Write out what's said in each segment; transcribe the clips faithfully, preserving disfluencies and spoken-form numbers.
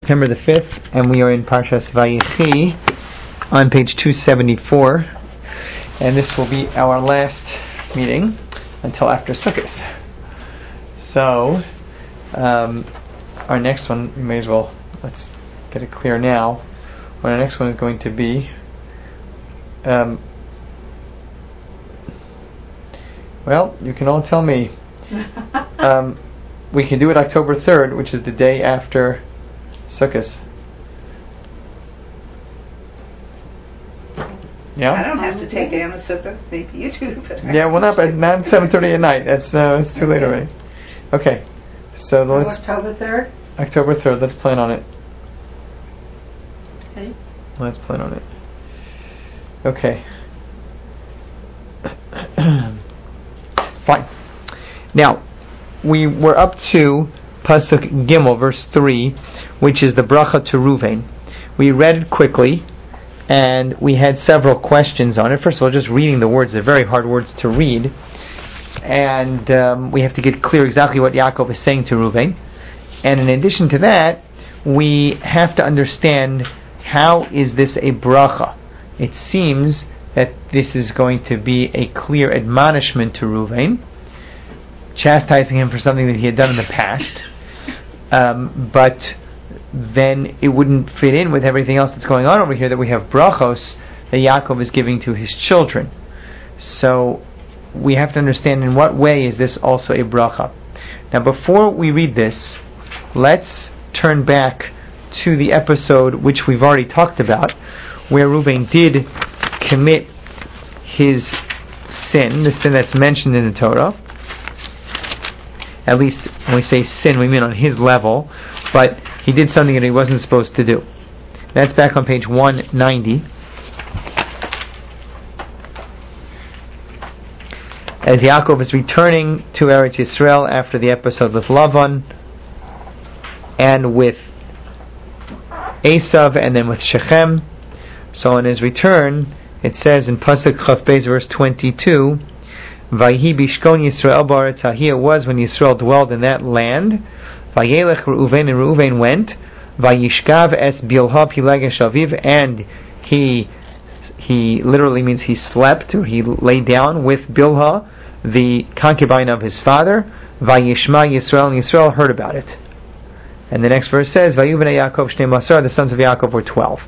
September the fifth, and we are in Parshas Vayechi on page two seventy-four, and this will be our last meeting until after Sukkot. So, um, our next one, we may as well, let's get it clear now, what our next one is going to be, um, well, you can all tell me. um, we can do it October third, which is the day after Sukkot. Yeah. I don't have to take down a sukkah. Maybe you do. But yeah, well, not but not seven thirty at night. That's uh, it's too late already. Okay, so oh, let's October third. October third. Let's plan on it. Okay. Let's plan on it. Okay. Fine. Now, we were up to Pasuk Gimel, verse three, which is the bracha to Ruvain. We read it quickly, and we had several questions on it. First of all, just reading the words, they're very hard words to read, and um, we have to get clear exactly what Yaakov is saying to Ruvain. And in addition to that, we have to understand, how is this a bracha? It seems that this is going to be a clear admonishment to Ruvain, chastising him for something that he had done in the past. Um, but then it wouldn't fit in with everything else that's going on over here, that we have brachos that Yaakov is giving to his children. So we have to understand, in what way is this also a bracha. Now, before we read this, let's turn back to the episode which we've already talked about, where Reuben did commit his sin, the sin that's mentioned in the Torah. At least when we say sin, we mean on his level, but he did something that he wasn't supposed to do. That's back on page one ninety. As Yaakov is returning to Eretz Yisrael after the episode with Lavan and with Esav and then with Shechem. So on his return, it says in Pasuk Chaf Beis verse twenty-two, Vayhi bishkon Yisrael ba'aretz haheh, it was when Yisrael dwelled in that land. Vayelech Reuven, and Reuven went. Vayishkav es Bilha pilegesh aviv, and he he literally means he slept, or he lay down with Bilha, the concubine of his father. Vayishma Yisrael, and Yisrael heard about it. And the next verse says, Vayuvnei Yaakov shnei masar, the sons of Yaakov were twelve.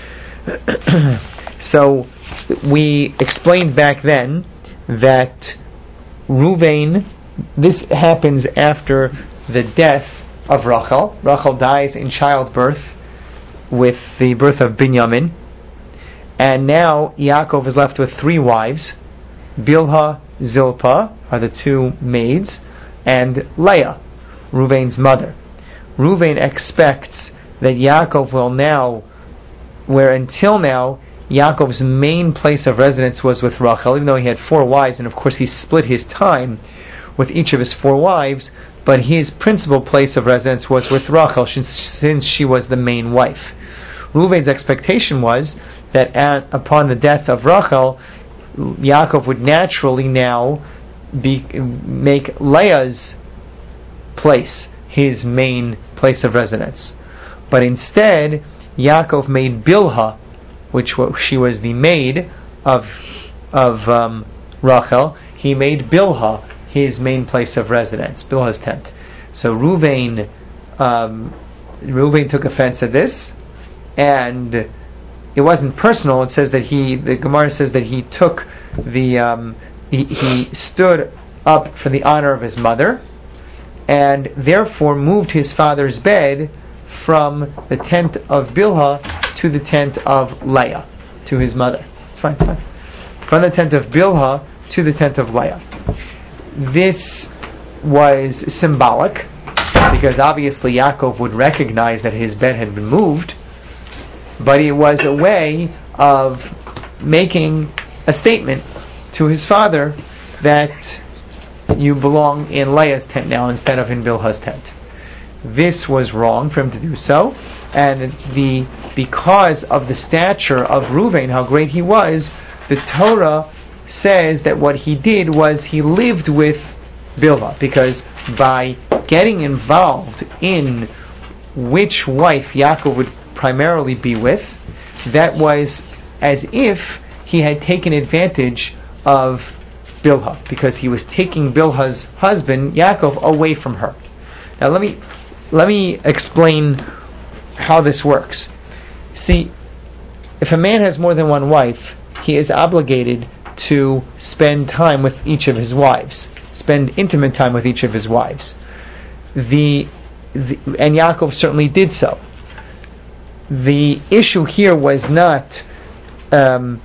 So we explained back then that Ruvain, this happens after the death of Rachel. Rachel dies in childbirth with the birth of Binyamin, and now Yaakov is left with three wives. Bilha, Zilpah are the two maids, and Leah, Ruvain's mother. Ruvain expects that Yaakov will now, where until now Yaakov's main place of residence was with Rachel, even though he had four wives, and of course he split his time with each of his four wives, but his principal place of residence was with Rachel, since she was the main wife. Reuven's expectation was that at, upon the death of Rachel, Yaakov would naturally now be, make Leah's place his main place of residence. But instead, Yaakov made Bilha, which was, she was the maid of of um, Rachel, he made Bilha his main place of residence, Bilha's tent. So Reuven, um, Reuven took offense at this, and it wasn't personal. It says that he, the Gemara says that he took the, um, he, he stood up for the honor of his mother, and therefore moved his father's bed from the tent of Bilha to the tent of Leah, to his mother. It's fine, it's fine. From the tent of Bilha to the tent of Leah. This was symbolic, because obviously Yaakov would recognize that his bed had been moved, but it was a way of making a statement to his father that you belong in Leah's tent now instead of in Bilha's tent. This was wrong for him to do so, and the because of the stature of Reuven, how great he was, the Torah says that what he did was he lived with Bilha, because by getting involved in which wife Yaakov would primarily be with, that was as if he had taken advantage of Bilhah, because he was taking Bilhah's husband, Yaakov, away from her. Now let me let me explain how this works. See, if a man has more than one wife, he is obligated to spend time with each of his wives, spend intimate time with each of his wives. The, the and Yaakov certainly did so. The issue here was not um,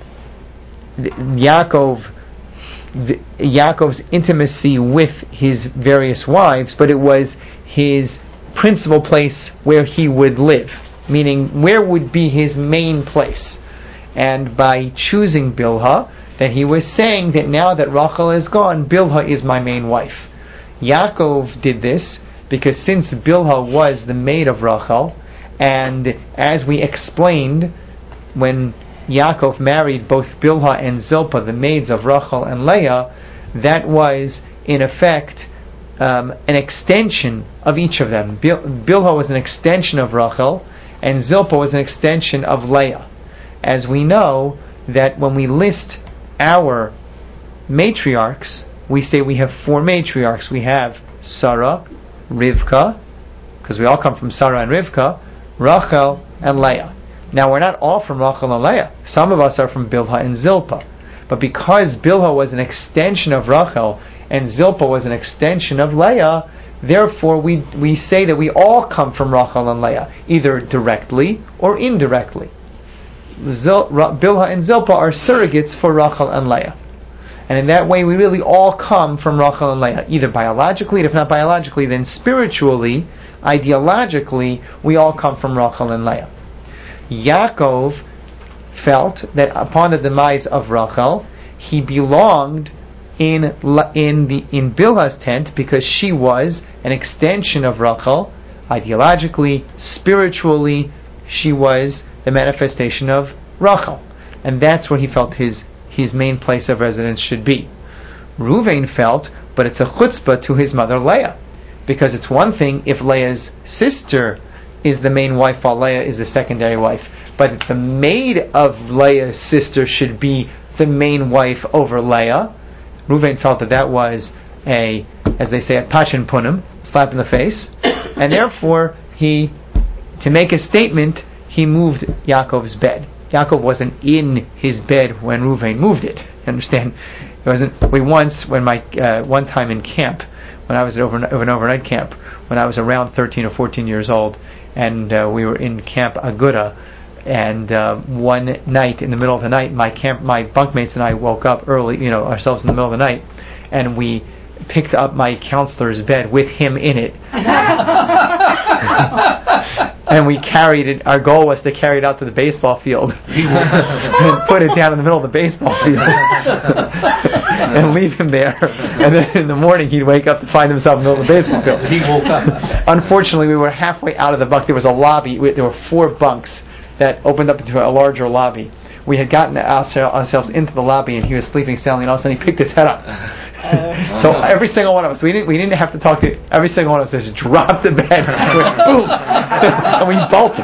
Yaakov, the, Yaakov's intimacy with his various wives, but it was his principal place where he would live, meaning where would be his main place. And by choosing Bilhah, that he was saying that now that Rachel is gone, Bilhah is my main wife. Yaakov did this because since Bilhah was the maid of Rachel, and as we explained, when Yaakov married both Bilhah and Zilpah, the maids of Rachel and Leah, that was in effect um, an extension of each of them. Bil- Bilhah was an extension of Rachel, and Zilpah was an extension of Leah. As we know that when we list our matriarchs, we say we have four matriarchs. We have Sarah, Rivka, because we all come from Sarah and Rivka, Rachel and Leah. Now we're not all from Rachel and Leah. Some of us are from Bilhah and Zilpah. But because Bilhah was an extension of Rachel and Zilpah was an extension of Leah, therefore we we say that we all come from Rachel and Leah, either directly or indirectly. Zil, Bilhah and Zilpah are surrogates for Rachel and Leah. And in that way we really all come from Rachel and Leah, either biologically, and if not biologically, then spiritually, ideologically, we all come from Rachel and Leah. Yaakov felt that upon the demise of Rachel, he belonged in in the in Bilhah's tent because she was an extension of Rachel. Ideologically, spiritually, she was the manifestation of Rachel, and that's where he felt his his main place of residence should be. Reuven felt, but it's a chutzpah to his mother Leah, because it's one thing if Leah's sister is the main wife while Leah is the secondary wife, but the maid of Leah's sister should be the main wife over Leah. Reuven felt that that was a, as they say, a pachin punim, slap in the face, and therefore he, to make a statement, he moved Yaakov's bed. Yaakov wasn't in his bed when Reuven moved it. You understand? It wasn't. We once, when my uh, one time in camp, when I was at over, an overnight camp, when I was around thirteen or fourteen years old, and uh, we were in Camp Aguda, and uh, one night in the middle of the night, my camp, my bunkmates and I woke up early, you know, ourselves in the middle of the night, and we picked up my counselor's bed with him in it. And we carried it. Our goal was to carry it out to the baseball field and put it down in the middle of the baseball field and leave him there. And then in the morning he'd wake up to find himself in the middle of the baseball field. He woke up. Unfortunately, we were halfway out of the bunk. There was a lobby. There were four bunks that opened up into a larger lobby. We had gotten ourselves into the lobby, and he was sleeping soundly, and all of a sudden he picked his head up. Uh, so every single one of us, we didn't we didn't have to talk to every single one of us. Just dropped the bed, boom, and we bolted.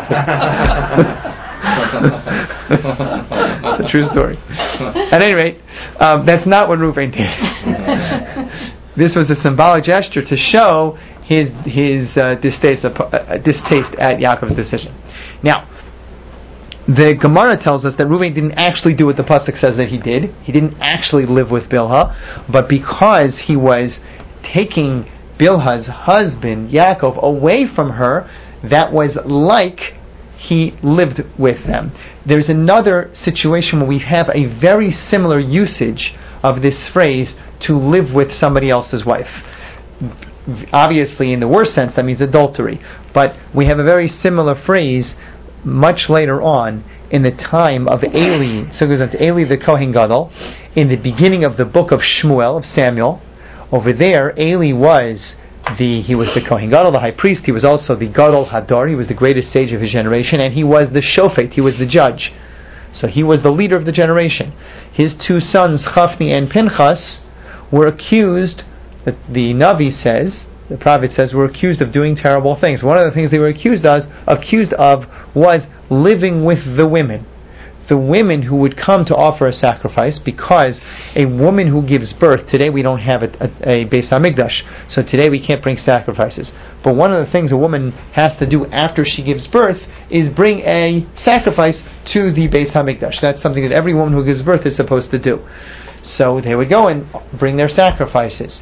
It's a true story. At any rate, um, that's not what Reuven did. This was a symbolic gesture to show his his uh, distaste uh, distaste at Yaakov's decision. Now, the Gemara tells us that Reuven didn't actually do what the pasuk says that he did. He didn't actually live with Bilhah, but because he was taking Bilhah's husband, Yaakov, away from her, that was like he lived with them. There's another situation where we have a very similar usage of this phrase, to live with somebody else's wife. Obviously, in the worst sense, that means adultery. But we have a very similar phrase much later on in the time of Eli. So it goes on to Eli the Kohen Gadol, in the beginning of the book of Shmuel, of Samuel. Over there, Eli was the he was the Kohen Gadol, the high priest. He was also the Gadol Hadar. He was the greatest sage of his generation, and he was the Shofet. He was the judge. So he was the leader of the generation. His two sons, Chafni and Pinchas, were accused, that the Navi says, the prophet says, were accused of doing terrible things. One of the things they were accused of, accused of was living with the women. The women who would come to offer a sacrifice, because a woman who gives birth, today we don't have a, a, a Beis HaMikdash, so today we can't bring sacrifices. But one of the things a woman has to do after she gives birth is bring a sacrifice to the Beis HaMikdash. That's something that every woman who gives birth is supposed to do. So they would go and bring their sacrifices.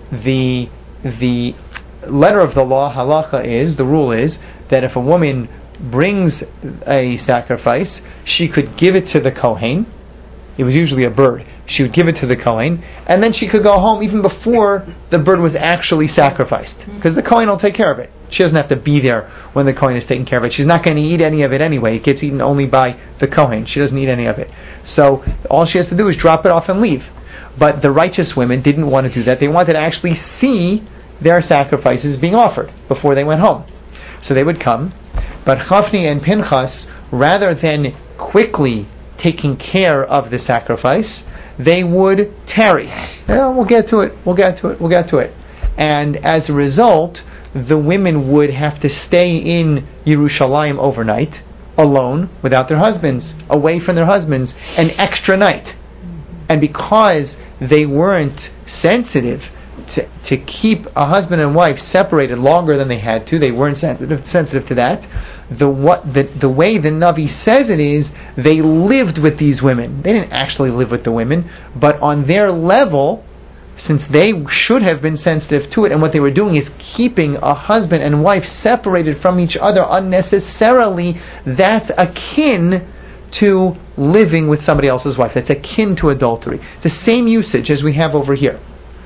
The the letter of the law, halacha, is, the rule is, that if a woman brings a sacrifice, she could give it to the Kohen. It was usually a bird. She would give it to the Kohen, and then she could go home even before the bird was actually sacrificed, because the Kohen will take care of it. She doesn't have to be there when the Kohen is taking care of it. She's not going to eat any of it anyway. It gets eaten only by the Kohen. She doesn't eat any of it. So all she has to do is drop it off and leave. But the righteous women didn't want to do that. They wanted to actually see their sacrifices being offered before they went home. So they would come, but Chafni and Pinchas, rather than quickly taking care of the sacrifice, they would tarry. Oh, we'll get to it, we'll get to it, we'll get to it. And as a result, the women would have to stay in Yerushalayim overnight, alone, without their husbands, away from their husbands, an extra night. And because they weren't sensitive to, to keep a husband and wife separated longer than they had to, they weren't sensitive sensitive to that, the what the, the way the Navi says it is, they lived with these women. They didn't actually live with the women, but on their level, since they should have been sensitive to it, and what they were doing is keeping a husband and wife separated from each other unnecessarily, that's akin to living with somebody else's wife. That's akin to adultery. The same usage as we have over here,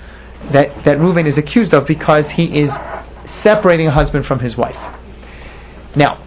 that, that Reuven is accused of, because he is separating a husband from his wife. Now,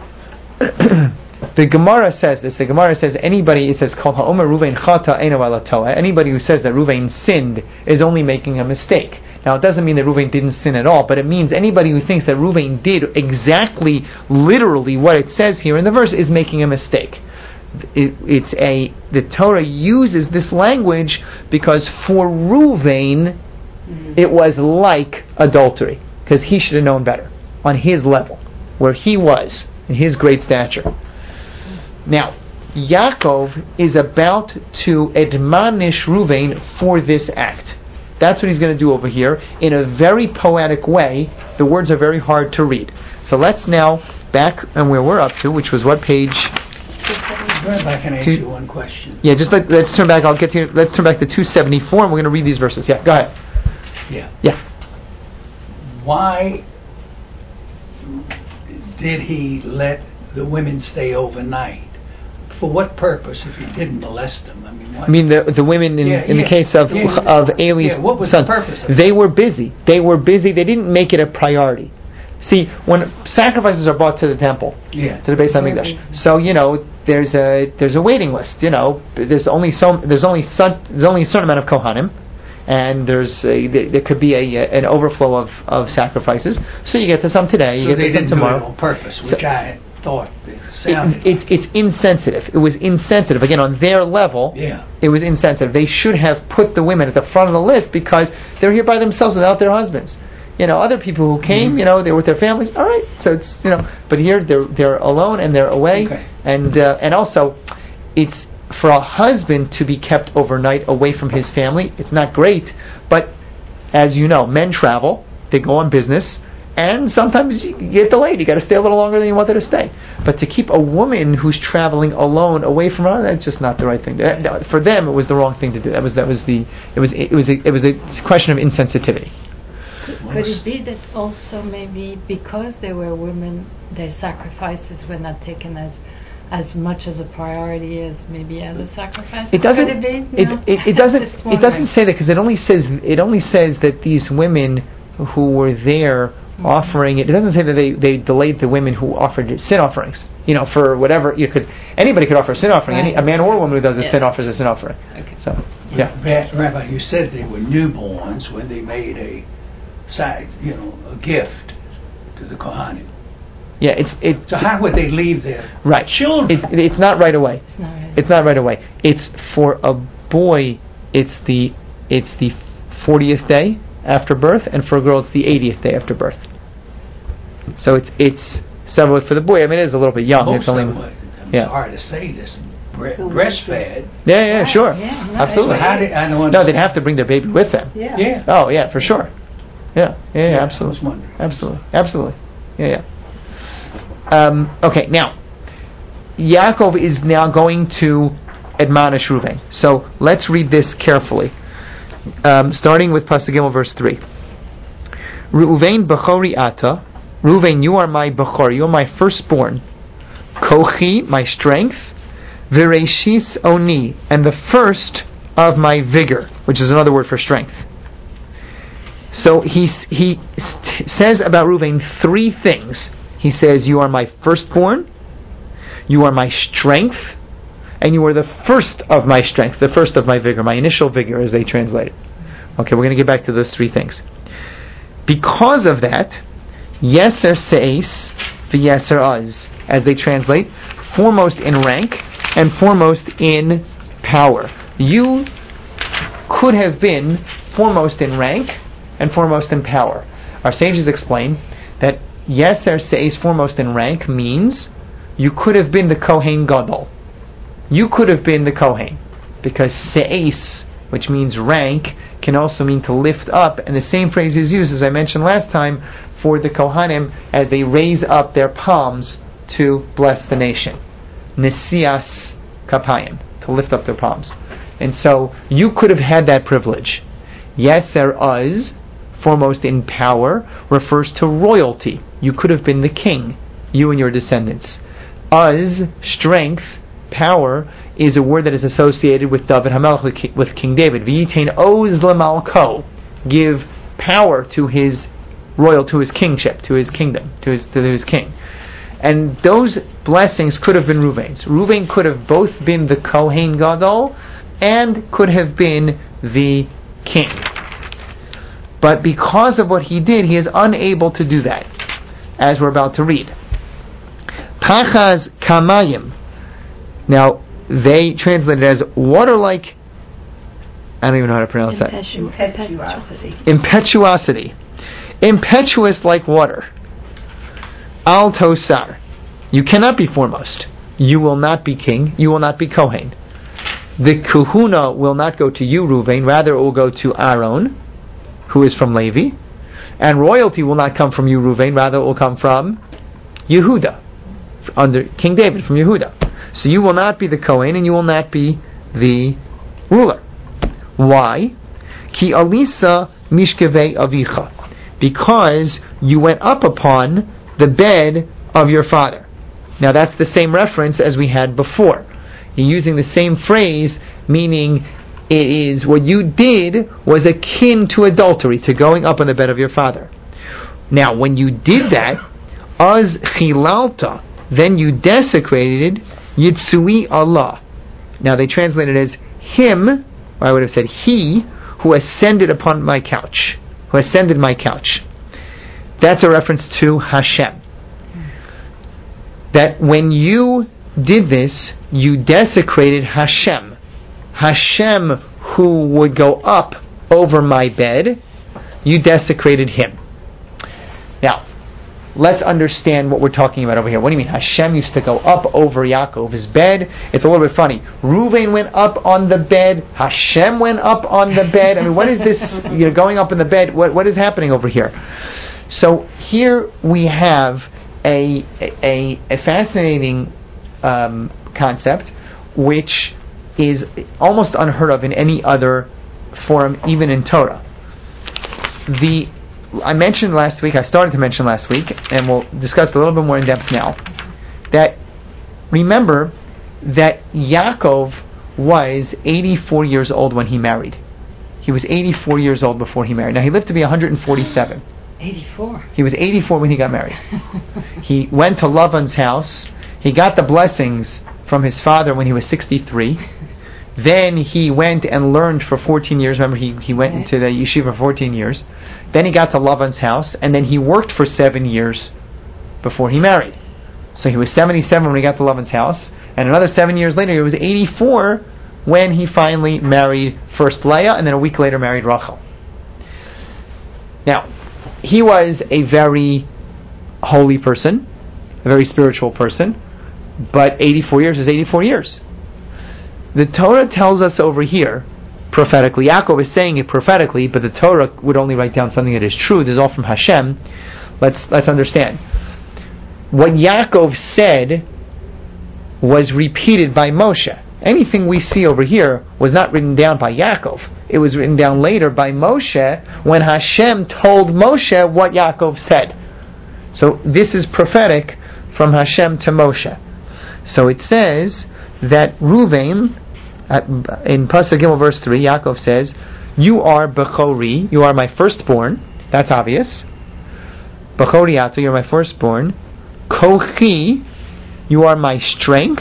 the Gemara says this. The Gemara says anybody, it says, Kol ha'omer Reuven chata eino ala toa. Anybody who says that Reuven sinned is only making a mistake. Now, it doesn't mean that Reuven didn't sin at all, but it means anybody who thinks that Reuven did exactly, literally what it says here in the verse is making a mistake. It, it's a the Torah uses this language because for Reuven mm-hmm. it was like adultery, because he should have known better on his level, where he was in his great stature. Now, Yaakov is about to admonish Reuven for this act. That's what he's going to do over here in a very poetic way. The words are very hard to read. So let's now back and where we're up to, which was what page? Rabbi, can I ask two, you one question? Yeah, just let, let's turn back. I'll get to. Let's turn back to two seventy-four, and we're going to read these verses. Yeah, go ahead. Yeah. Yeah. Why did he let the women stay overnight? For what purpose if he didn't molest them? I mean, what? I mean the the women in, yeah, in yeah, the case of yeah, of Eli's yeah, what was sons, the purpose of they were busy. They were busy. They didn't make it a priority. See, when sacrifices are brought to the temple, yeah. to the Beis HaMikdash, so you know there's a there's a waiting list. You know, there's only so there's only son, there's only a certain amount of kohanim, and there's a, there, there could be a, a an overflow of, of sacrifices. So you get to some today, you so get to some tomorrow. Do it on purpose, which so, I thought it it, sounded. It's it's insensitive. It was insensitive. Again, on their level, yeah. it was insensitive. They should have put the women at the front of the list because they're here by themselves without their husbands. You know, other people who came, mm-hmm. you know, they were with their families. All right, so it's you know, but here they're they're alone and they're away, okay. and uh, and also, it's for a husband to be kept overnight away from his family. It's not great, but as you know, men travel, they go on business, and sometimes you get delayed. You got to stay a little longer than you wanted to stay. But to keep a woman who's traveling alone away from her, that's just not the right thing. For them, it was the wrong thing to do. That was that was the it was it was a, it was a question of insensitivity. Could it be that also maybe because they were women, their sacrifices were not taken as as much as a priority as maybe as a sacrifice? It doesn't. Could it be? It, No? it, it doesn't. It doesn't say that because it only says it only says that these women who were there mm-hmm. offering it. It doesn't say that they, they delayed the women who offered sin offerings. You know, for whatever. Because you know, anybody could offer a sin offering. Right. Any, a man or a woman who does a yes. sin offers a sin offering. Okay. So yeah. Rabbi, you said they were newborns when they made a side, you know, a gift to the Kohanim. Yeah, it's it. So how would they leave their right. children? It's it's not right away. It's not right. It's not right away. It's for a boy. It's the it's the fortieth day, after birth, and for a girl it's the eightieth day after birth. So it's it's several for the boy. I mean, it is a little bit young. Most it's only, of them, it's yeah. hard to say this. Bre- breastfed. Yeah, yeah, Right, sure, yeah, no, absolutely. But how did, I don't No, they'd have to bring their baby with them. Yeah. Yeah. Oh, yeah, for sure. Yeah, yeah, yeah, Yeah, absolutely, I was wondering. absolutely, absolutely. Yeah, yeah. Um, okay, now Yaakov is now going to admonish Reuven. So let's read this carefully, um, starting with Pasuk Gimel, verse three. Reuven b'chori ata, Reuven, you are my b'chor, you are my firstborn. Kochi, my strength. Vireshis oni, and the first of my vigor, which is another word for strength. So he he st- says about Reuven three things. He says, you are my firstborn, you are my strength, and you are the first of my strength, the first of my vigor, my initial vigor, as they translate it. Okay, we're going to get back to those three things. Because of that, Yeser Seis v'Yeser Az, as they translate, foremost in rank and foremost in power. You could have been foremost in rank and foremost in power. Our sages explain that Yeser Seis, foremost in rank, means you could have been the Kohen Gadol. You could have been the Kohen, because Seis, which means rank, can also mean to lift up, and the same phrase is used, as I mentioned last time, for the Kohanim as they raise up their palms to bless the nation. Nesias kapayim, to lift up their palms. And so you could have had that privilege. Yeser Az, foremost in power, refers to royalty. You could have been the king, you and your descendants. Az, strength, power, is a word that is associated with David HaMelech, with King David. V'yitain oz lemalko, give power to his royal, to his kingship, to his kingdom, to his to his king. And those blessings could have been Reuven's. Reuven could have both been the Kohen Gadol and could have been the king. But because of what he did, he is unable to do that, as we're about to read. Pachaz kamayim. Now, they translate it as water-like. I don't even know how to pronounce that. Impetuosity. Impetuosity. Impetuous like water. Al tosar. You cannot be foremost. You will not be king. You will not be Kohen. The kahuna will not go to you, Reuven. Rather, it will go to Aaron, who is from Levi. And royalty will not come from you, Reuven. Rather, it will come from Yehuda, under King David, from Yehuda. So you will not be the Kohen, and you will not be the ruler. Why? Ki alisa mishkevei avicha. Because you went up upon the bed of your father. Now that's the same reference as we had before. You're using the same phrase, meaning it is what you did was akin to adultery, to going up on the bed of your father. Now when you did that, az chilalta, then you desecrated Yitzui Allah. Now they translate it as him, or I would have said he, who ascended upon my couch, who ascended my couch. That's a reference to Hashem. That when you did this, you desecrated Hashem. Hashem, who would go up over my bed, you desecrated him. Now, let's understand what we're talking about over here. What do you mean? Hashem used to go up over Yaakov's bed. It's a little bit funny. Reuven went up on the bed. Hashem went up on the bed. I mean, what is this? You know, going up in the bed. What what is happening over here? So here we have a a, a fascinating um, concept, which is almost unheard of in any other forum, even in Torah. The I mentioned last week, I started to mention last week, and we'll discuss a little bit more in depth now, that remember that Yaakov was eighty-four years old when he married. He was eighty-four years old before he married. Now he lived to be one hundred forty-seven. eighty-four. He was eighty-four when he got married. He went to Lavan's house. He got the blessings from his father when he was sixty-three. Then he went and learned for fourteen years. Remember, he, he went into the yeshiva for fourteen years. Then he got to Lavan's house, and then he worked for seven years before he married. So he was seventy-seven when he got to Lavan's house, and another seven years later, he was eighty-four when he finally married first Leah, and then a week later married Rachel. Now, he was a very holy person, a very spiritual person, but eighty-four years is eighty-four years. The Torah tells us over here, prophetically, Yaakov is saying it prophetically, but the Torah would only write down something that is true. This is all from Hashem. Let's let's understand. What Yaakov said was repeated by Moshe. Anything we see over here was not written down by Yaakov. It was written down later by Moshe when Hashem told Moshe what Yaakov said. So this is prophetic from Hashem to Moshe. So it says that Ruvain, in Pasuk Gimel verse three, Yaakov says, "You are Bechori, you are my firstborn." That's obvious. Bechori Ato, you're my firstborn. Kochi, you are my strength.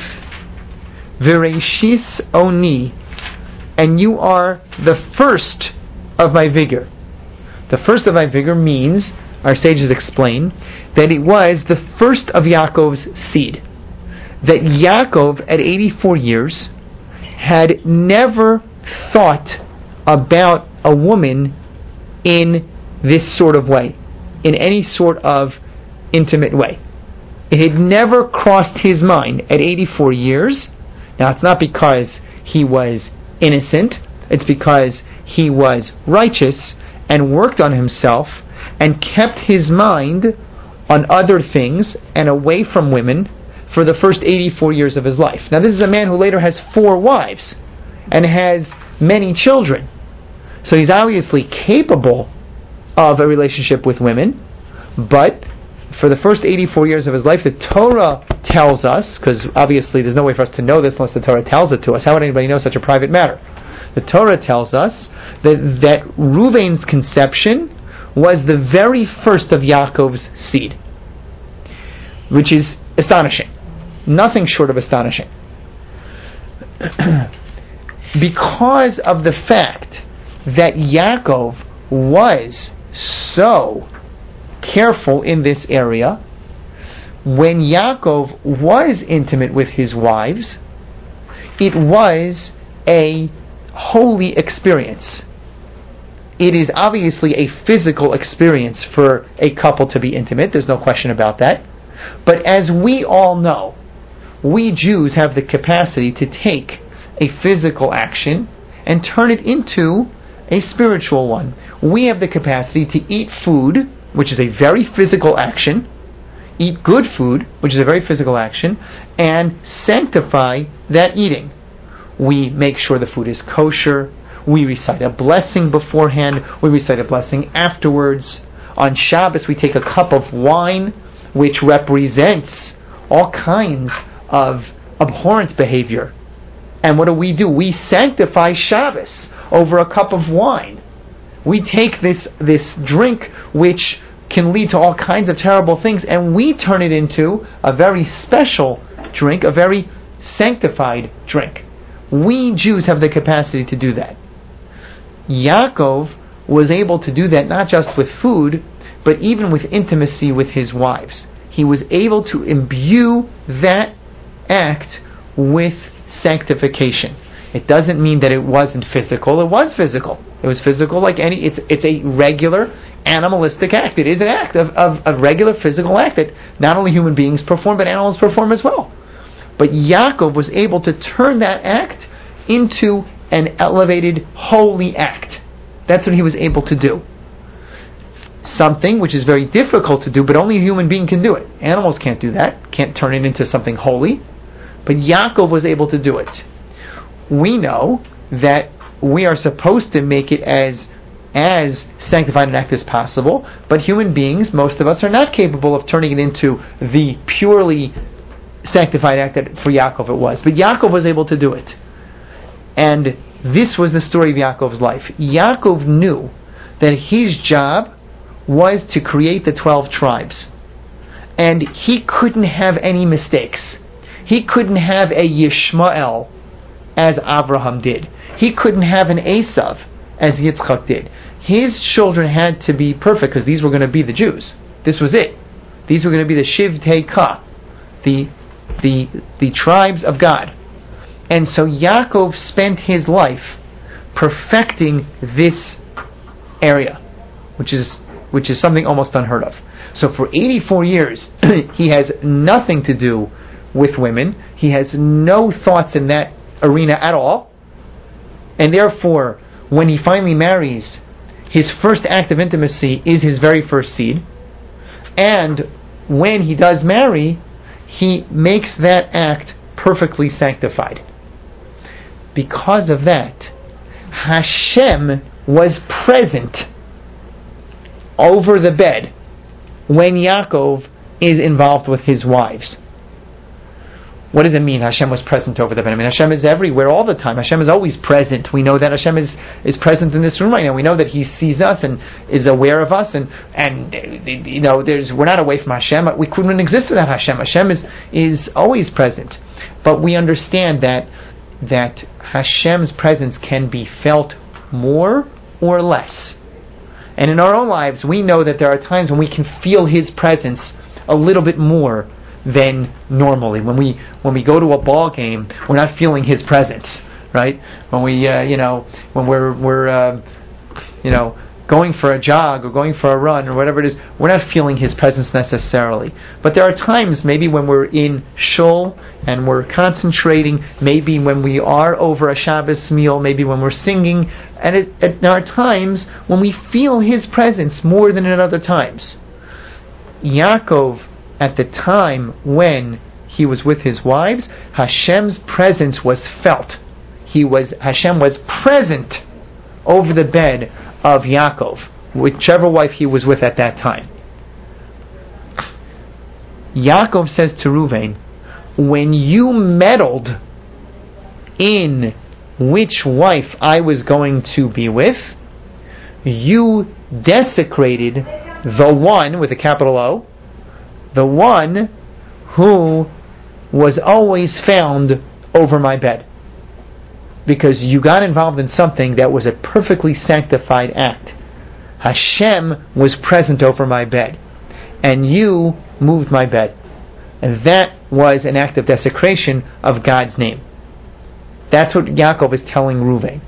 Vireshis Oni, and you are the first of my vigor. The first of my vigor means, our sages explain, that it was the first of Yaakov's seed. That Yaakov, at eighty-four years, had never thought about a woman in this sort of way, in any sort of intimate way. It had never crossed his mind at eighty-four years. Now, it's not because he was innocent, it's because he was righteous and worked on himself and kept his mind on other things and away from women for the first eighty-four years of his life. Now, this is a man who later has four wives and has many children. So he's obviously capable of a relationship with women, but for the first eighty-four years of his life, the Torah tells us, because obviously there's no way for us to know this unless the Torah tells it to us. How would anybody know such a private matter? The Torah tells us that, that Ruvain's conception was the very first of Yaakov's seed, which is astonishing. Nothing short of astonishing. Because of the fact that Yaakov was so careful in this area, when Yaakov was intimate with his wives, it was a holy experience. It is obviously a physical experience for a couple to be intimate, there's no question about that. But as we all know, we Jews have the capacity to take a physical action and turn it into a spiritual one. We have the capacity to eat food, which is a very physical action, eat good food, which is a very physical action, and sanctify that eating. We make sure the food is kosher, we recite a blessing beforehand, we recite a blessing afterwards. On Shabbos we take a cup of wine, which represents all kinds of abhorrent behavior. And what do we do? We sanctify Shabbos over a cup of wine. We take this, this drink which can lead to all kinds of terrible things, and we turn it into a very special drink, a very sanctified drink. We Jews have the capacity to do that. Yaakov was able to do that not just with food, but even with intimacy with his wives. He was able to imbue that act with sanctification. It doesn't mean that it wasn't physical. It was physical. It was physical like any, it's it's a regular animalistic act. It is an act of, of a regular physical act that not only human beings perform, but animals perform as well. But Yaakov was able to turn that act into an elevated, holy act. That's what he was able to do. Something which is very difficult to do, but only a human being can do it. Animals can't do that, can't turn it into something holy. But Yaakov was able to do it. We know that we are supposed to make it as as sanctified an act as possible, but human beings, most of us, are not capable of turning it into the purely sanctified act that for Yaakov it was. But Yaakov was able to do it. And this was the story of Yaakov's life. Yaakov knew that his job was to create the twelve tribes. And he couldn't have any mistakes. He couldn't have a Yishmael as Abraham did. He couldn't have an Esav as Yitzchak did. His children had to be perfect because these were going to be the Jews. This was it. These were going to be the Shivtei Ka, the, the, the tribes of God. And so Yaakov spent his life perfecting this area, which is which is something almost unheard of. So for eighty-four years, he has nothing to do with women. He has no thoughts in that arena at all. And therefore, when he finally marries, his first act of intimacy is his very first seed. And when he does marry, he makes that act perfectly sanctified. Because of that, Hashem was present over the bed when Yaakov is involved with his wives. What does it mean, Hashem was present over the bed? I mean, Hashem is everywhere all the time. Hashem is always present. We know that Hashem is, is present in this room right now. We know that He sees us and is aware of us, and and you know, there's we're not away from Hashem. We couldn't exist without Hashem. Hashem is is always present, but we understand that that Hashem's presence can be felt more or less. And in our own lives, we know that there are times when we can feel His presence a little bit more than normally. When we when we go to a ball game, we're not feeling His presence, right? When we uh, you know when we're we're uh, you know going for a jog or going for a run or whatever it is, we're not feeling His presence necessarily. But there are times, maybe when we're in shul and we're concentrating, maybe when we are over a Shabbos meal, maybe when we're singing, and it, it, there are times when we feel His presence more than at other times. Yaakov, at the time when he was with his wives, Hashem's presence was felt. He was Hashem was present over the bed of Yaakov, whichever wife he was with at that time. Yaakov says to Reuven, when you meddled in which wife I was going to be with, you desecrated the one, with a capital O, the one who was always found over my bed. Because you got involved in something that was a perfectly sanctified act. Hashem was present over my bed, and you moved my bed. And that was an act of desecration of God's name. That's what Yaakov is telling Reuven.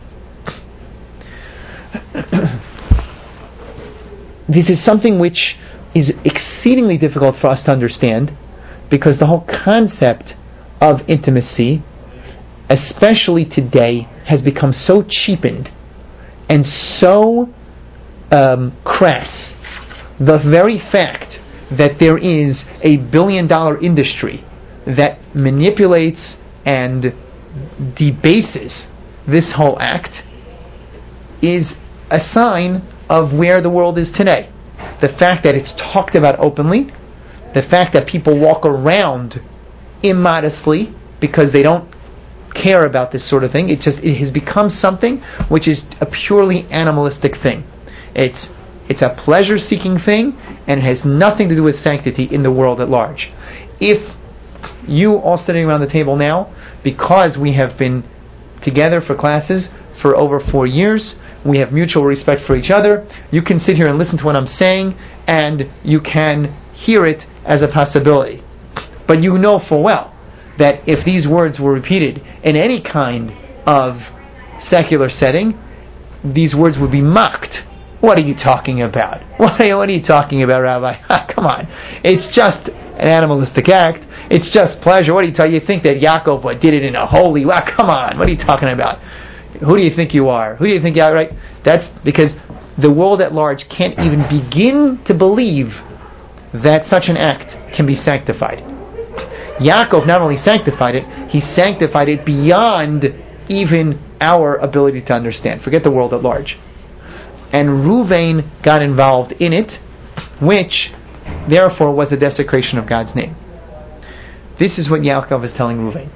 This is something which is exceedingly difficult for us to understand, because the whole concept of intimacy, especially today, has become so cheapened and so um, crass. The very fact that there is a billion dollar industry that manipulates and debases this whole act is a sign of where the world is today. The fact that it's talked about openly, the fact that people walk around immodestly because they don't care about this sort of thing, it just it has become something which is a purely animalistic thing. It's it's a pleasure-seeking thing, and it has nothing to do with sanctity in the world at large. If you all sitting around the table now, because we have been together for classes for over four years, we have mutual respect for each other, you can sit here and listen to what I'm saying, and you can hear it as a possibility. But you know full well that if these words were repeated in any kind of secular setting, these words would be mocked. What are you talking about? What are you, what are you talking about, Rabbi? Come on. It's just an animalistic act. It's just pleasure. What do you tell you? think that Yaakov what, did it in a holy way? Come on. What are you talking about? Who do you think you are? Who do you think you are? Right? That's because the world at large can't even begin to believe that such an act can be sanctified. Yaakov not only sanctified it, he sanctified it beyond even our ability to understand. Forget the world at large. And Reuven got involved in it, which therefore was a desecration of God's name. This is what Yaakov is telling Reuven.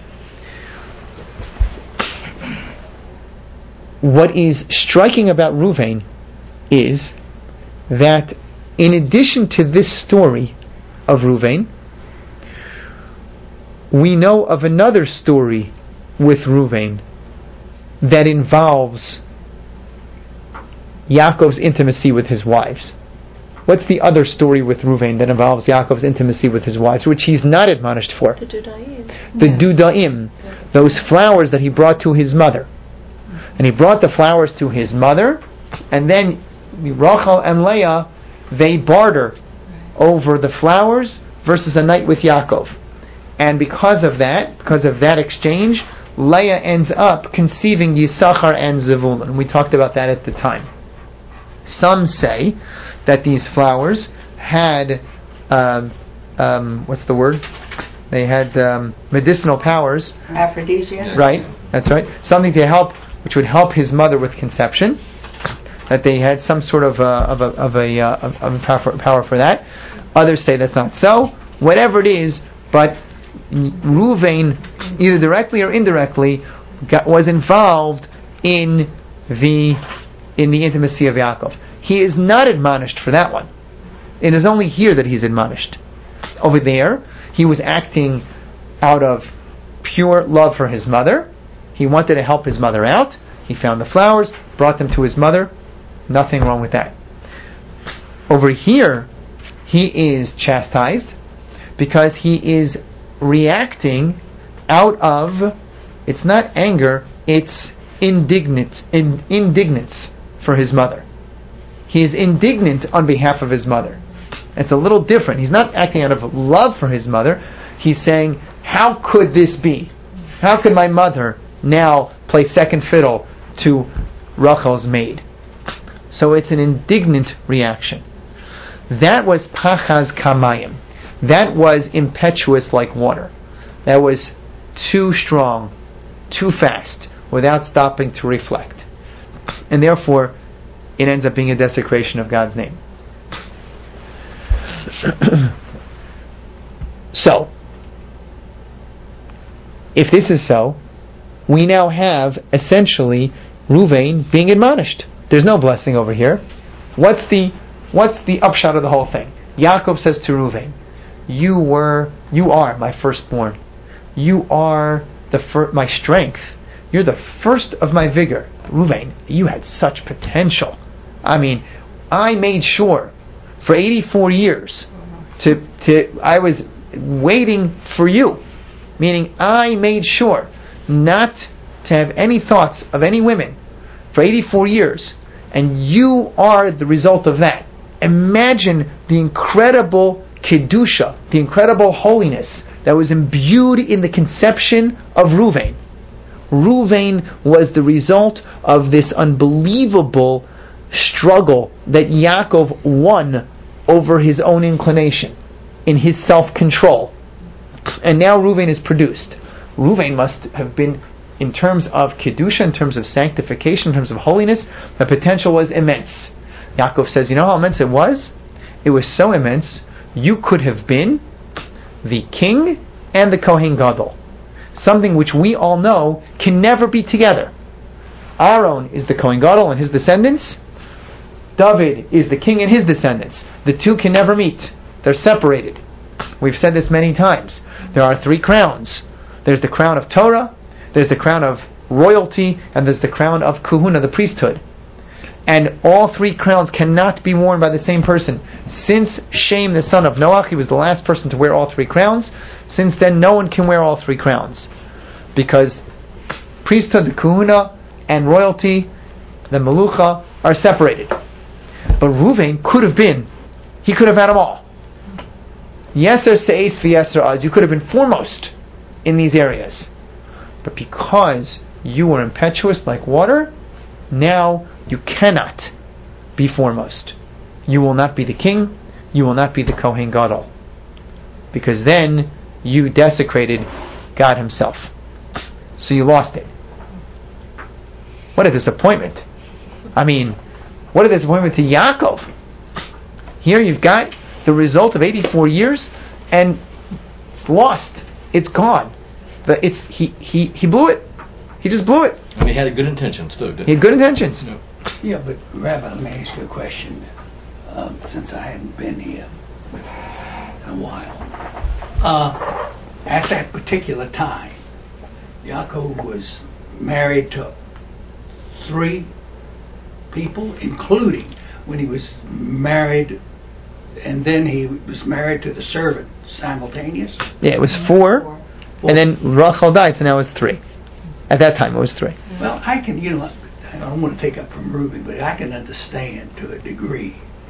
What is striking about Reuven is that in addition to this story of Reuven, we know of another story with Reuven that involves Yaakov's intimacy with his wives. What's the other story with Reuven that involves Yaakov's intimacy with his wives, which he's not admonished for? The Dudaim. The yeah. Dudaim, yeah. Those flowers that he brought to his mother. And he brought the flowers to his mother, and then Rachel and Leah they barter over the flowers versus a night with Yaakov. And because of that, because of that exchange, Leah ends up conceiving Yisachar and Zevulun. We talked about that at the time. Some say that these flowers had, um, um, what's the word? They had um, medicinal powers. Aphrodisiac. Right, that's right. Something to help, which would help his mother with conception. That they had some sort of uh, of a of a uh, of, of a power, power for that. Others say that's not so. Whatever it is, but Ruvain, either directly or indirectly, got, was involved in the in the intimacy of Yaakov. He is not admonished for that one. It is only here that he's admonished. Over there, he was acting out of pure love for his mother. He wanted to help his mother out. He found the flowers, brought them to his mother. Nothing wrong with that. Over here, he is chastised because he is reacting out of, it's not anger, it's indignant, in, indignance for his mother. He is indignant on behalf of his mother. It's a little different. He's not acting out of love for his mother. He's saying, how could this be? How could my mother now play second fiddle to Rachel's maid? So it's an indignant reaction. That was pachaz kamayim. That was impetuous like water. That was too strong, too fast, without stopping to reflect. And therefore, it ends up being a desecration of God's name. So, if this is so, we now have essentially Ruvain being admonished. There's no blessing over here. What's the what's the upshot of the whole thing? Yaakov says to Ruvain, "You were, you are my firstborn. You are the fir- my strength. You're the first of my vigor. Ruvain, you had such potential. I mean, I made sure for eighty-four years to to I was waiting for you, meaning I made sure not to have any thoughts of any women for eighty-four years, and you are the result of that. Imagine the incredible kedusha, the incredible holiness that was imbued in the conception of Ruvain. Ruvain was the result of this unbelievable struggle that Yaakov won over his own inclination, in his self-control. And now Ruvain is produced. Ruvain must have been, in terms of kedusha, in terms of sanctification, in terms of holiness, the potential was immense. Yaakov says, you know how immense it was? It was so immense, you could have been the king and the Kohen Gadol. Something which we all know can never be together. Aaron is the Kohen Gadol and his descendants. David is the king and his descendants. The two can never meet. They're separated. We've said this many times. There are three crowns. There's the crown of Torah, there's the crown of royalty, and there's the crown of Kahuna, the priesthood. And all three crowns cannot be worn by the same person. Since Shem, the son of Noach, he was the last person to wear all three crowns. Since then, no one can wear all three crowns. Because priesthood, the Kahuna, and royalty, the Melucha, are separated. But Ruvain could have been, he could have had them all. Yeser se'es v'yeser az, you could have been foremost in these areas. But because you were impetuous like water, now you cannot be foremost. You will not be the king, you will not be the Kohen Gadol. Because then you desecrated God himself. So you lost it. What a disappointment. I mean, what a disappointment to Yaakov. Here you've got the result of eighty-four years, and it's lost. It's gone. The, it's he, he he blew it. He just blew it. And he had good intentions too, didn't he? He had good intentions. No. Yeah, but Rabbi, let me ask you a question, um, since I hadn't been here in a while. Uh, at that particular time, Yaakov was married to three people, including when he was married, and then he was married to the servant simultaneous. Yeah, it was four, and then Rachel died, so now it's three. At that time, it was three. Well, I can, you know, I don't want to take up from Ruby, but I can understand to a degree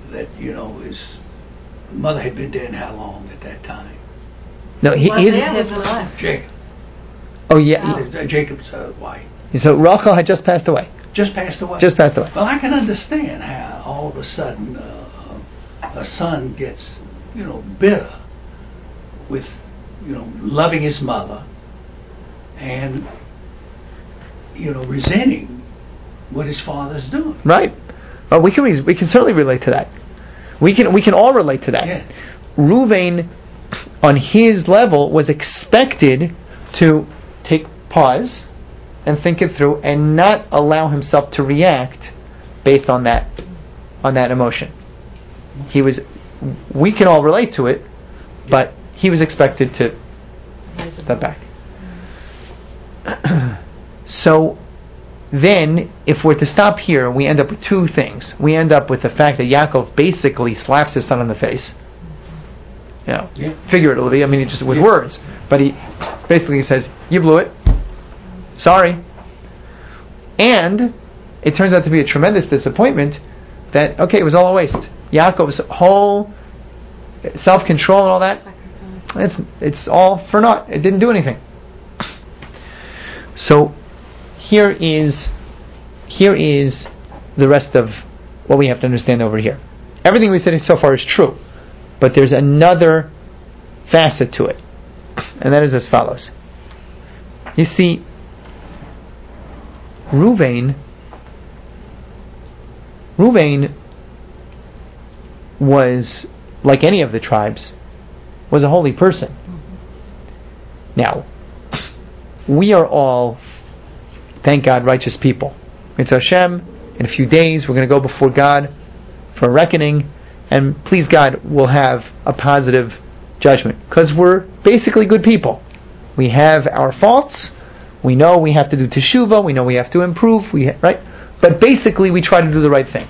that, you know, his mother had been dead how long at that time? No, he, Well, he's, Leah was alive. Jacob. oh yeah. Uh, Jacob's uh, wife. So Rachel had just passed away. Just passed away. Just passed away. Well, I can understand how all of a sudden uh, a son gets, you know, bitter with, you know, loving his mother and, you know, resenting what his father's doing. Right. Well, we can re- we can certainly relate to that. We can we can all relate to that. Yeah. Reuven, on his level, was expected to take pause and think it through and not allow himself to react based on that on that emotion. He was. We can all relate to it, but he was expected to step back. So then, if we're to stop here, we end up with two things. We end up with the fact that Yaakov basically slaps his son in the face. You know, Yeah. figuratively, I mean, it just with Yeah. words. But he basically says, "You blew it. Sorry." And it turns out to be a tremendous disappointment that, okay, it was all a waste. Yaakov's whole self-control and all that, it's it's all for naught. It didn't do anything. So here is here is the rest of what we have to understand over here. Everything we said so far is true, but there's another facet to it, and that is as follows. You see, Reuven, Reuven was, like any of the tribes, was a holy person. Now, we are all, thank God, righteous people. It's Hashem. In a few days, we're going to go before God for a reckoning, and please God, we'll have a positive judgment, because we're basically good people. We have our faults. We know we have to do teshuvah. We know we have to improve. We ha- right, but basically, we try to do the right thing.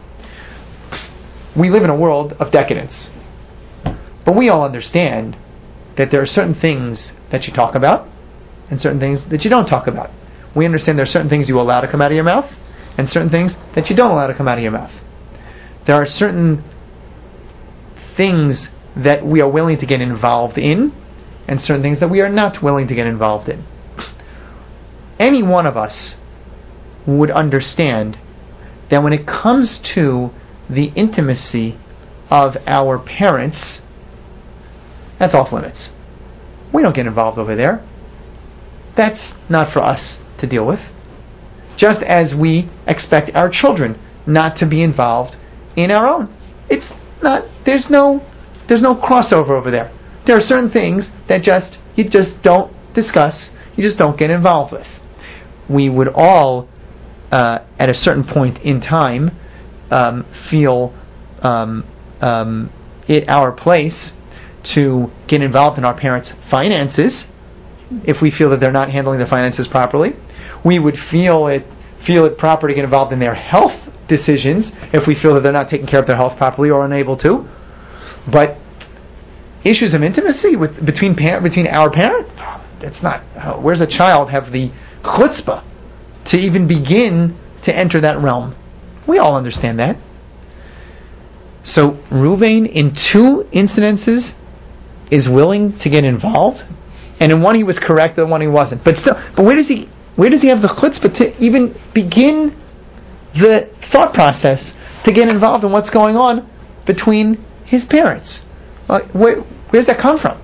We live in a world of decadence, but we all understand that there are certain things that you talk about and certain things that you don't talk about. We understand there are certain things you allow to come out of your mouth and certain things that you don't allow to come out of your mouth. There are certain things that we are willing to get involved in and certain things that we are not willing to get involved in. Any one of us would understand that when it comes to the intimacy of our parents, that's off limits. We don't get involved over there. That's not for us to deal with. Just as we expect our children not to be involved in our own. It's not, there's no, there's no crossover over there. There are certain things that just, you just don't discuss, you just don't get involved with. We would all, uh, at a certain point in time, um, feel um, um, it our place to get involved in our parents' finances if we feel that they're not handling their finances properly. We would feel it feel it proper to get involved in their health decisions if we feel that they're not taking care of their health properly or unable to. But issues of intimacy with between parent between our parent, that's not. Where's a child have the chutzpah to even begin to enter that realm? We all understand that. So Reuven, in two incidences, is willing to get involved, and in one he was correct, and one he wasn't. But still, but where does he where does he have the chutzpah to even begin the thought process to get involved in what's going on between his parents? Uh, where, where does that come from?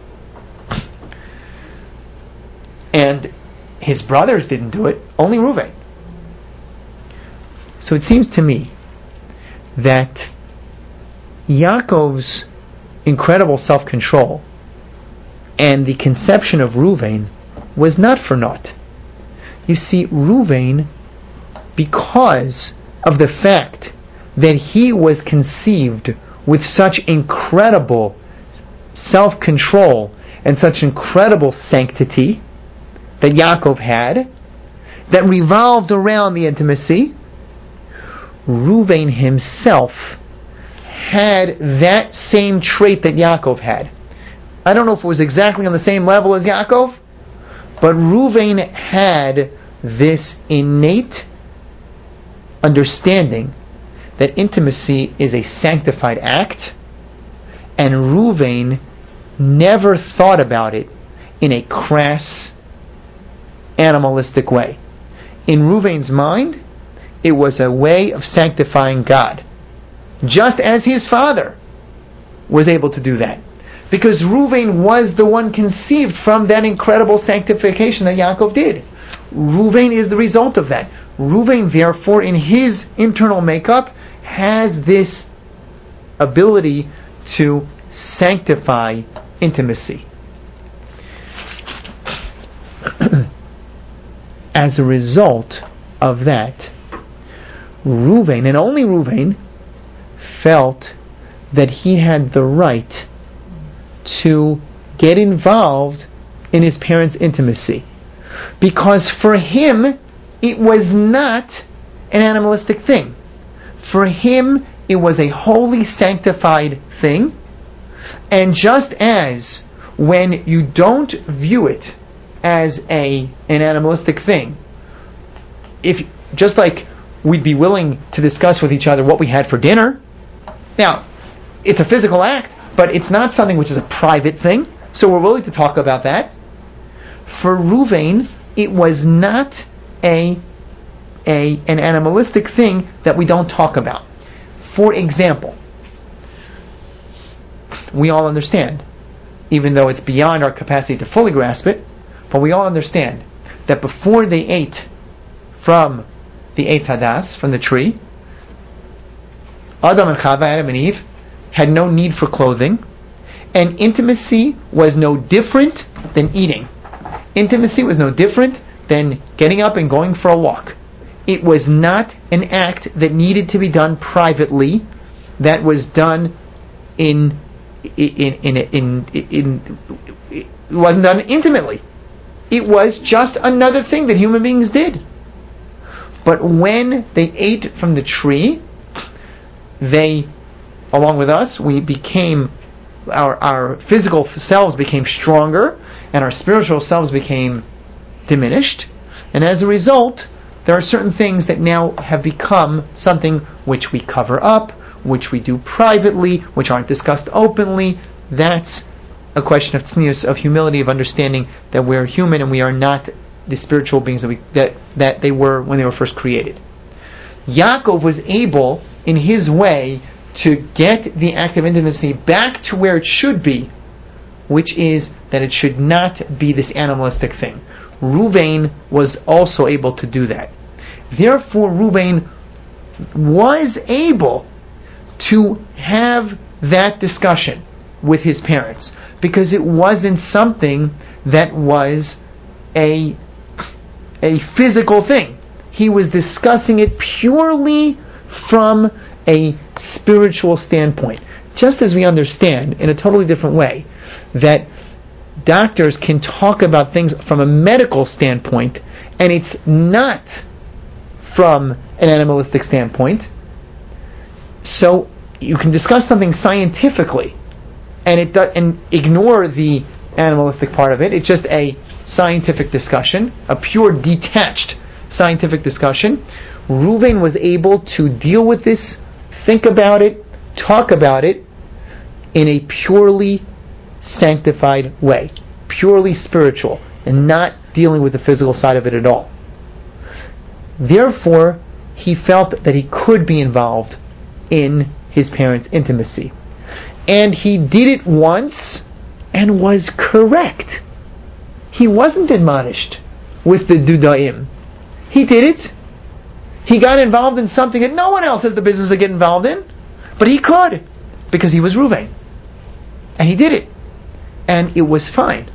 And his brothers didn't do it, only Reuven. So it seems to me that Yaakov's incredible self-control and the conception of Reuven was not for naught. You see, Reuven, because of the fact that he was conceived with such incredible self-control and such incredible sanctity that Yaakov had, that revolved around the intimacy, Reuven himself had that same trait that Yaakov had. I don't know if it was exactly on the same level as Yaakov, but Reuven had this innate understanding that intimacy is a sanctified act, and Reuven never thought about it in a crass, animalistic way. In Reuven's mind, it was a way of sanctifying God, just as his father was able to do that. Because Reuven was the one conceived from that incredible sanctification that Yaakov did. Reuven is the result of that. Reuven, therefore, in his internal makeup, has this ability to sanctify intimacy. As a result of that, Reuven, and only Reuven, felt that he had the right to get involved in his parents' intimacy. Because for him, it was not an animalistic thing. For him, it was a holy, sanctified thing. And just as when you don't view it as a an animalistic thing, if just like we'd be willing to discuss with each other what we had for dinner. Now, it's a physical act, but it's not something which is a private thing, so we're willing to talk about that. For Reuven, it was not a, a an animalistic thing that we don't talk about. For example, we all understand, even though it's beyond our capacity to fully grasp it, but we all understand that before they ate from the Eitz Hadas, from the tree, Adam and Chava, Adam and Eve, had no need for clothing, and intimacy was no different than eating. Intimacy was no different than getting up and going for a walk. It was not an act that needed to be done privately, that was done in in in in, in, in it wasn't done intimately. It was just another thing that human beings did. But when they ate from the tree, they, along with us, we became, our, our physical selves became stronger, and our spiritual selves became diminished. And as a result, there are certain things that now have become something which we cover up, which we do privately, which aren't discussed openly. That's a question of tznius, of humility, of understanding that we're human and we are not the spiritual beings that we that, that they were when they were first created. Yaakov was able, in his way, to get the act of intimacy back to where it should be, which is that it should not be this animalistic thing. Reuven was also able to do that. Therefore, Reuven was able to have that discussion with his parents, because it wasn't something that was a a physical thing. He was discussing it purely from a spiritual standpoint. Just as we understand, in a totally different way, that doctors can talk about things from a medical standpoint, and it's not from an animalistic standpoint. So you can discuss something scientifically, and it do, and ignore the animalistic part of it. It's just a scientific discussion, a pure detached scientific discussion. Reuven was able to deal with this, think about it, talk about it in a purely sanctified way, purely spiritual, and not dealing with the physical side of it at all. Therefore, he felt that he could be involved in his parents' intimacy. And he did it once and was correct. He wasn't admonished with the dudaim. He did it. He got involved in something that no one else has the business to get involved in, but he could, because he was Reuven. And he did it. And it was fine.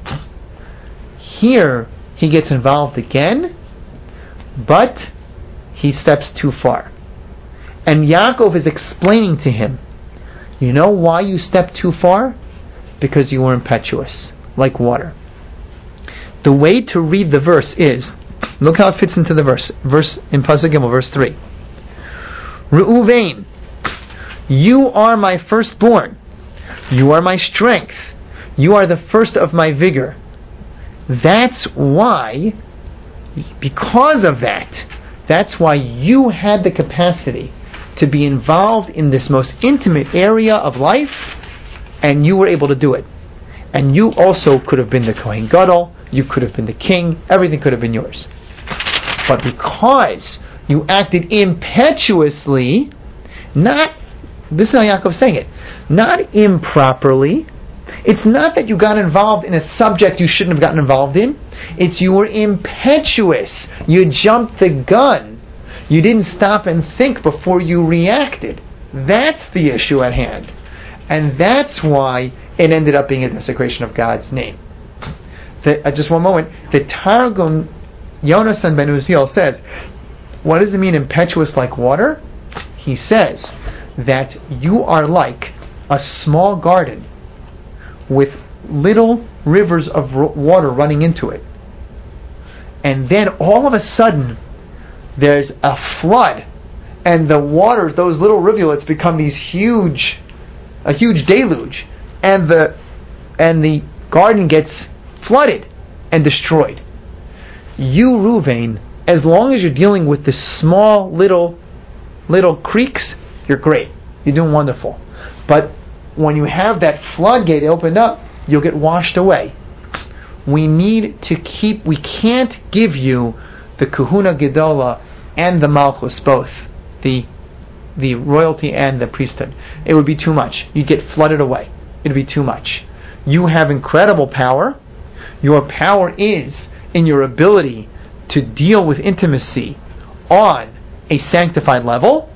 Here, he gets involved again, but he steps too far. And Yaakov is explaining to him, you know why you stepped too far? Because you were impetuous, like water. The way to read the verse is, look how it fits into the verse. Verse in Pasuk Gimel, verse three. Reuven, you are my firstborn. You are my strength. You are the first of my vigor. That's why, because of that, that's why you had the capacity to be involved in this most intimate area of life, and you were able to do it. And you also could have been the Kohen Gadol, you could have been the king, everything could have been yours. But because you acted impetuously, not, this is how Yaakov's saying it, not improperly, it's not that you got involved in a subject you shouldn't have gotten involved in, it's you were impetuous, you jumped the gun, you didn't stop and think before you reacted. That's the issue at hand. And that's why it ended up being a desecration of God's name. The, uh, just one moment. The Targum, Yonasan ben Uziel says, what does it mean impetuous like water? He says that you are like a small garden with little rivers of ro- water running into it. And then all of a sudden, there's a flood, and the waters, those little rivulets, become these huge, a huge deluge, and the and the garden gets flooded and destroyed. You, Ruvain, as long as you're dealing with the small little little creeks, you're great. You're doing wonderful. But when you have that floodgate opened up, you'll get washed away. We need to keep, we can't give you the Kahuna Gedola and the Malchus, both, the the royalty and the priesthood. It would be too much. You'd get flooded away. It would be too much. You have incredible power. Your power is in your ability to deal with intimacy on a sanctified level,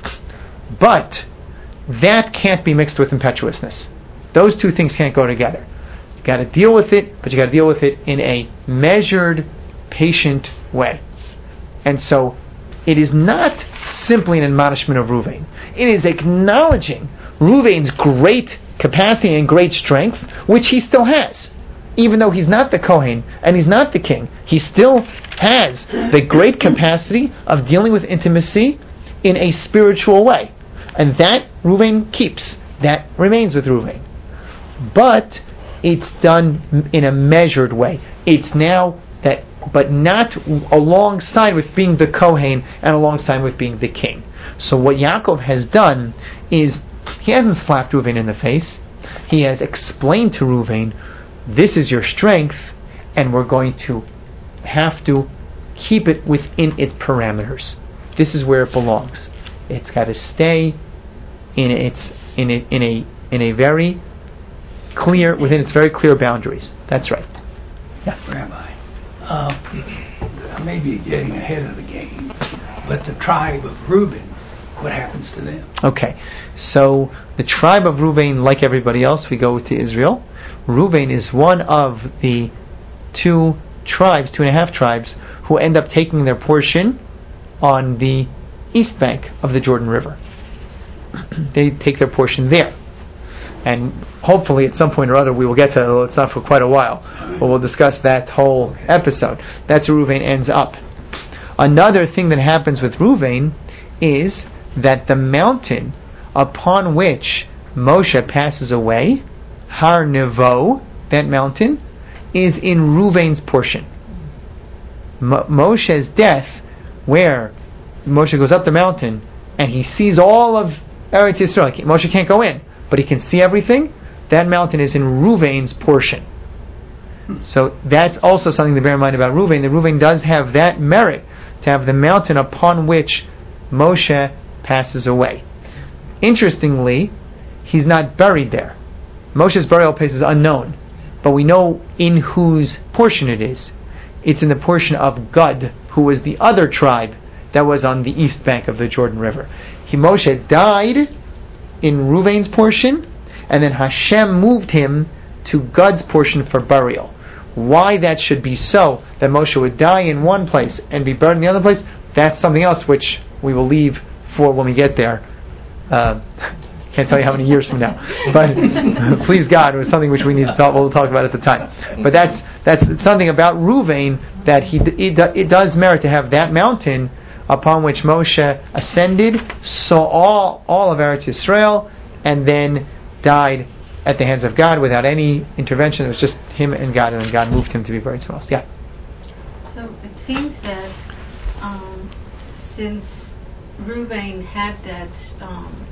but that can't be mixed with impetuousness. Those two things can't go together. You got to deal with it, but you got to deal with it in a measured, patient way. And so, it is not simply an admonishment of Ruvain. It is acknowledging Ruvain's great capacity and great strength, which he still has. Even though he's not the Kohen and he's not the king, he still has the great capacity of dealing with intimacy in a spiritual way. And that Ruvain keeps. That remains with Ruvain. But it's done in a measured way. It's now that, but not alongside with being the Kohen and alongside with being the king. So what Yaakov has done is he hasn't slapped Ruvain in the face. He has explained to Ruvain, this is your strength, and we're going to have to keep it within its parameters. This is where it belongs. It's got to stay in its in a in a in a very clear within its very clear boundaries. That's right. Yeah. Rabbi, uh, I may be getting ahead of the game, but the tribe of Reuben, what happens to them? Okay, so the tribe of Reuben, like everybody else, we go to Israel. Reuben is one of the two tribes, two and a half tribes, who end up taking their portion on the east bank of the Jordan River. They take their portion there. And hopefully at some point or other we will get to that, although it's not for quite a while, but we'll discuss that whole episode. That's where Reuven ends up. Another thing that happens with Reuven is that the mountain upon which Moshe passes away, Har Nevo, that mountain, is in Reuven's portion. Mo- Moshe's death, where Moshe goes up the mountain and he sees all of Eretz Yisrael. Moshe can't go in, but he can see everything. That mountain is in Reuven's portion. So that's also something to bear in mind about Reuven. That Reuven does have that merit to have the mountain upon which Moshe passes away. Interestingly, he's not buried there. Moshe's burial place is unknown, but we know in whose portion it is. It's in the portion of Gad, who was the other tribe that was on the east bank of the Jordan River. He, Moshe died in Reuven's portion, and then Hashem moved him to Gad's portion for burial. Why that should be so, that Moshe would die in one place and be buried in the other place, that's something else which we will leave for when we get there. Uh, can't tell you how many years from now, but please God, it was something which we need to talk. We'll talk about at the time. But that's that's something about Reuven that he it, it does merit to have that mountain upon which Moshe ascended, saw all all of Eretz Yisrael, and then died at the hands of God without any intervention. It was just him and God, and then God moved him to be buried somewhere else. Yeah. So it seems that um, since Reuben had that um,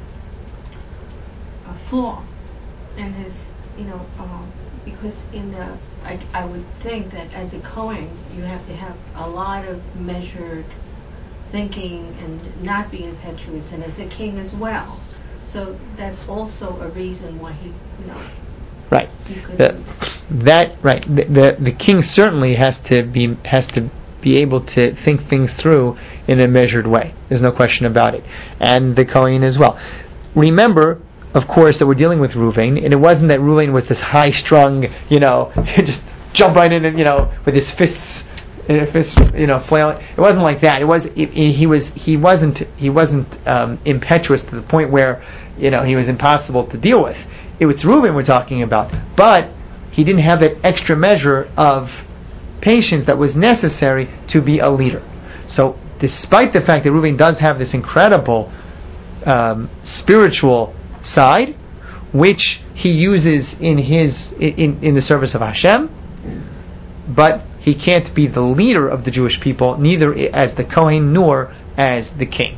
a flaw in his, you know, um, because in the, I, I would think that as a Kohen, you have to have a lot of measured thinking and not be impetuous, and as a king as well. So that's also a reason why he, you know, right. he could. The, that right. The, the the king certainly has to be has to be able to think things through in a measured way. There's no question about it, and the Kohen as well. Remember, of course, that we're dealing with Reuven, and it wasn't that Reuven was this high-strung, you know, just jump right in and, you know, with his fists, fists, you know, flailing. It wasn't like that. It was it, it, he was he wasn't he wasn't um, impetuous to the point where, you know, he was impossible to deal with. It was Reuven we're talking about, but he didn't have that extra measure of patience that was necessary to be a leader. So, despite the fact that Reuven does have this incredible um, spiritual side, which he uses in his in, in the service of Hashem, but he can't be the leader of the Jewish people, neither as the Kohen nor as the king.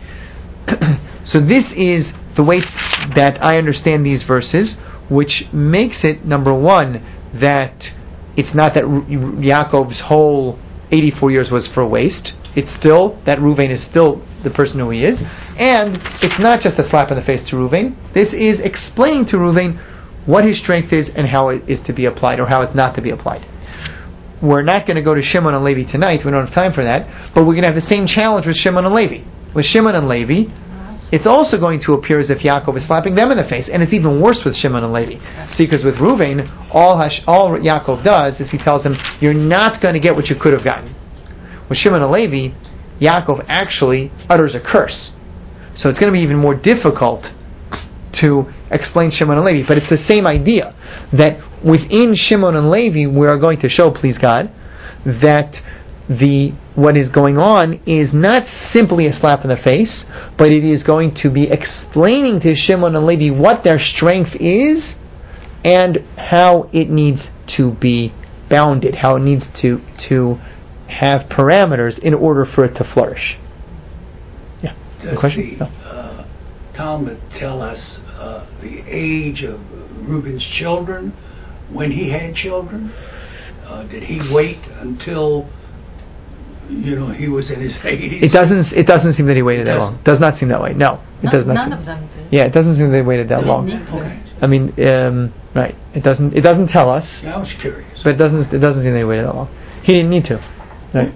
So this is the way that I understand these verses, which makes it, number one, that it's not that Yaakov's whole eighty-four years was for waste. It's still that Reuven is still the person who he is, and it's not just a slap in the face to Reuven. This is explaining to Reuven what his strength is and how it is to be applied, or how it's not to be applied. We're not going to go to Shimon and Levi tonight. We don't have time for that. But we're going to have the same challenge with Shimon and Levi. With Shimon and Levi, it's also going to appear as if Yaakov is slapping them in the face, and it's even worse with Shimon and Levi. See, because with Reuven, all Hash, all Yaakov does is he tells him, "You're not going to get what you could have gotten." With Shimon and Levi, Yaakov actually utters a curse. So it's going to be even more difficult to explain Shimon and Levi. But it's the same idea, that within Shimon and Levi, we are going to show, please God, that the what is going on is not simply a slap in the face, but it is going to be explaining to Shimon and Levi what their strength is and how it needs to be bounded, how it needs to to have parameters in order for it to flourish. Yeah. Does question? the No. uh, Talmud tell us uh, the age of Reuben's children when he had children? Uh, did he wait until, you know, he was in his eighties? It doesn't. It doesn't seem that he waited It that long. Does not seem that way. No, it No, does not. none seem. of them did. Yeah, it doesn't seem they waited that They long. didn't need to. Okay. I mean, um, right? It doesn't. It doesn't tell us. Yeah, I was curious. But it doesn't. It doesn't seem they waited that long. He didn't need to. Right.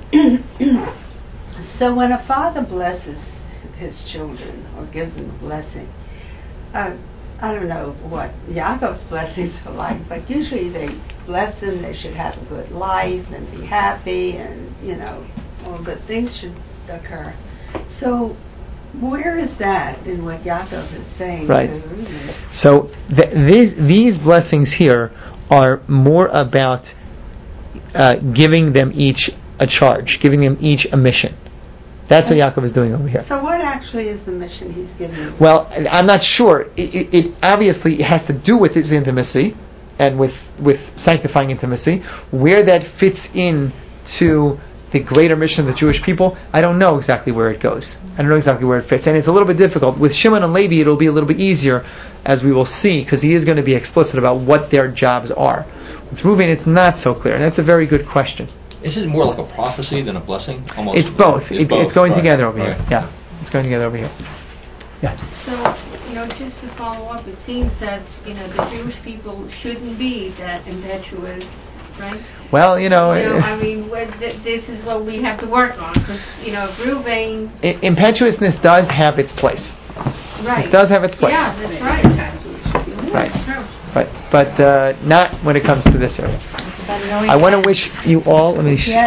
So when a father blesses his children or gives them a blessing, uh, I don't know what Yaakov's blessings are like, but usually they bless them, they should have a good life and be happy, and, you know, all good things should occur. So where is that in what Yaakov is saying Right. to Reuben? So th- these these blessings here are more about uh, giving them each a charge, giving them each a mission. That's what Yaakov is doing over here. So what actually is the mission he's giving them? Well, I'm not sure. It, it, it obviously has to do with his intimacy and with with sanctifying intimacy. Where that fits in to the greater mission of the Jewish people, I don't know exactly where it goes. I don't know exactly where it fits. And it's a little bit difficult. With Shimon and Levi, it'll be a little bit easier, as we will see, because he is going to be explicit about what their jobs are. With Reuven, it's not so clear. And that's a very good question. Is it more like a prophecy than a blessing? Almost. It's both. It's, It, both. it's going Right. together over Right. here. Yeah, it's going together over here. Yeah. So, you know, just to follow up, it seems that, you know, the Jewish people shouldn't be that impetuous, right? Well, you know, You know, uh, I mean, what th- this is what we have to work on, because, you know, Reuben, i- impetuousness does have its place. right. It does have its place. Yeah, that's right. Right. That's true. But but uh, not when it comes to this area. But knowing I want to wish you all. Let me. Sh- Yeah.